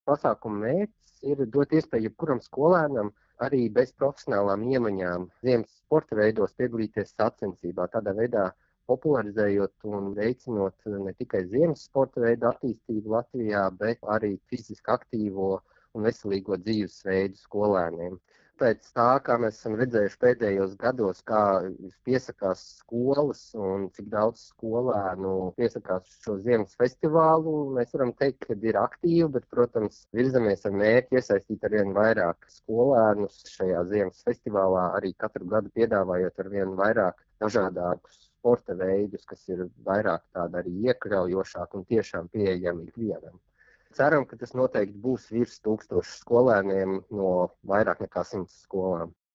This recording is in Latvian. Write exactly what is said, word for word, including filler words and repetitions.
pasākuma mērķis ir dot iespēju jebkuram skolēnam arī bez profesionālām iemaņām ziemas sporta veidos piedalīties sacensībā. Tādā veidā popularizējot un veicinot ne tikai ziemas sporta veidu attīstību Latvijā, bet arī fiziski aktīvo un veselīgo dzīvesveidu skolēniem. Pēc tā, kā mēs esam redzējuši pēdējos gados, kā piesakās skolas un cik daudz skolēnu piesakās uz šo ziemas festivālu, mēs varam teikt, ka ir aktīvi, bet, protams, virzamies ar mērķi iesaistīt arvien vairāk skolēnus šajā ziemas festivālā, arī katru gadu piedāvājot arvien vairāk dažādākus sporta veidus, kas ir vairāk tādi arī iekļaujošāki un tiešām pieejami ikvienam. Ceram, ka tas noteikti būs virs tūkstošu skolēniem no vairāk nekā simts skolām.